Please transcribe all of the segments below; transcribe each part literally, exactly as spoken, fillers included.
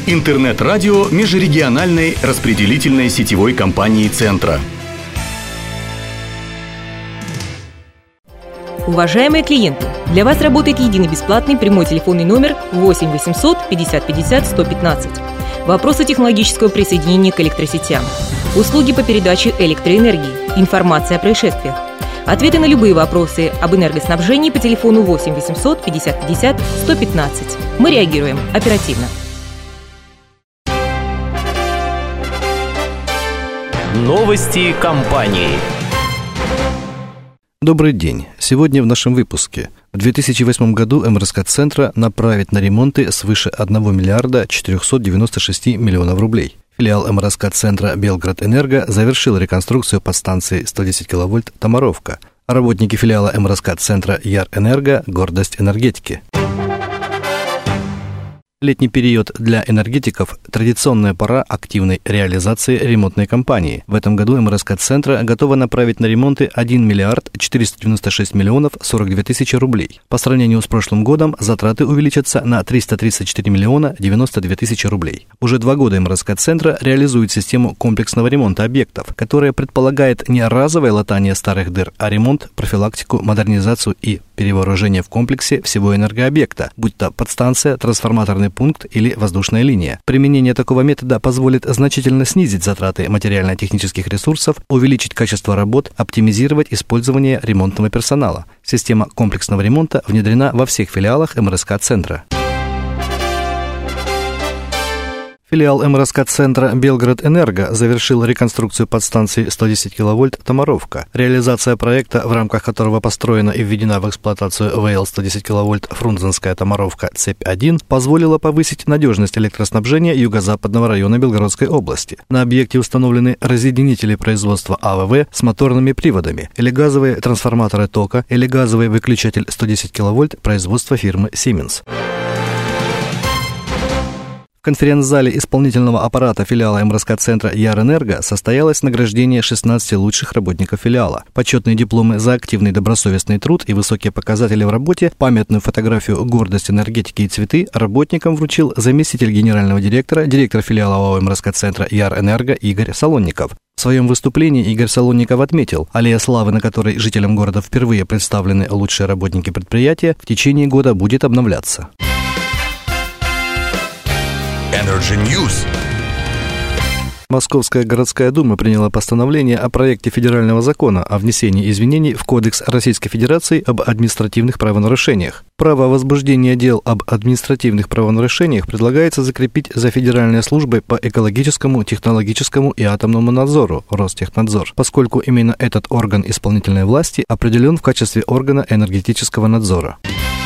Интернет-радио межрегиональной распределительной сетевой компании «Центра». Уважаемые клиенты, для вас работает единый бесплатный прямой телефонный номер восемь восемьсот пятьдесят пятьдесят сто пятнадцать. Вопросы технологического присоединения к электросетям, услуги по передаче электроэнергии, информация о происшествиях. Ответы на любые вопросы об энергоснабжении по телефону восемь восемьсот пятьдесят пятьдесят сто пятнадцать. Мы реагируем оперативно. Новости компании. Добрый день. Сегодня в нашем выпуске. В две тысячи восьмом году эм эр эс ка-центра направит на ремонты свыше одного миллиарда четырехсот девяноста шести миллионов рублей. Филиал эм эр эс ка-центра «Белград-Энерго» завершил реконструкцию подстанции сто десять киловольт «Томаровка». Работники филиала эм эр эс ка-центра «Яр-Энерго» – гордость энергетики. Летний период для энергетиков – традиционная пора активной реализации ремонтной кампании. В этом году эм эр эс ка-центра готова направить на ремонты один миллиард четыреста девяносто шесть миллионов сорок две тысячи рублей. По сравнению с прошлым годом затраты увеличатся на триста тридцать четыре миллиона девяносто две тысячи рублей. Уже два года эм эр эс ка-центра реализует систему комплексного ремонта объектов, которая предполагает не разовое латание старых дыр, а ремонт, профилактику, модернизацию и перевооружение в комплексе всего энергообъекта, будь то подстанция, трансформаторный пункт или воздушная линия. Применение такого метода позволит значительно снизить затраты материально-технических ресурсов, увеличить качество работ, оптимизировать использование ремонтного персонала. Система комплексного ремонта внедрена во всех филиалах эм эр эс ка-центра. Филиал эм эр эс ка-центра «Белград-Энерго» завершил реконструкцию подстанции сто десять киловольт «Томаровка». Реализация проекта, в рамках которого построена и введена в эксплуатацию вэ эл сто десять киловольт Фрунзенская Томаровка цепь один, позволила повысить надежность электроснабжения юго-западного района Белгородской области. На объекте установлены разъединители производства а вэ вэ с моторными приводами, элегазовые трансформаторы тока, элегазовый выключатель сто десять киловольт производства фирмы «Сименс». В конференц-зале исполнительного аппарата филиала эм эр эс ка-центра «Яр-Энерго» состоялось награждение шестнадцати лучших работников филиала. Почетные дипломы за активный добросовестный труд и высокие показатели в работе, памятную фотографию «Гордость энергетики» и цветы работникам вручил заместитель генерального директора, директор филиала ОАО эм эр эс ка-центра «Яр-Энерго» Игорь Солонников. В своем выступлении Игорь Солонников отметил, аллея славы, на которой жителям города впервые представлены лучшие работники предприятия, в течение года будет обновляться. Energy News. Московская городская дума приняла постановление о проекте федерального закона о внесении изменений в Кодекс Российской Федерации об административных правонарушениях. Право возбуждения дел об административных правонарушениях предлагается закрепить за Федеральной службой по экологическому, технологическому и атомному надзору Ростехнадзор, поскольку именно этот орган исполнительной власти определен в качестве органа энергетического надзора.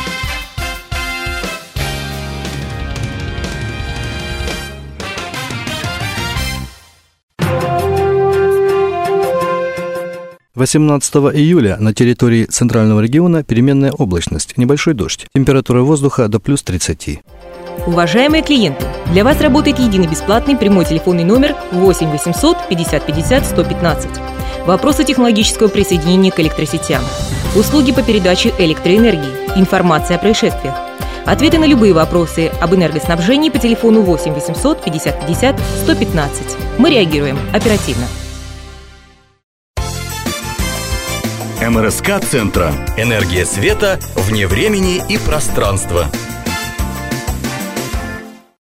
восемнадцатого июля на территории Центрального региона переменная облачность, небольшой дождь. Температура воздуха до плюс тридцати. Уважаемые клиенты, для вас работает единый бесплатный прямой телефонный номер восемь восемьсот пятьдесят пятьдесят сто пятнадцать. Вопросы технологического присоединения к электросетям, услуги по передаче электроэнергии, информация о происшествиях. Ответы на любые вопросы об энергоснабжении по телефону восемь восемьсот пятьдесят пятьдесят сто пятнадцать. Мы реагируем оперативно. эм эр эс ка-центра. Энергия света вне времени и пространства.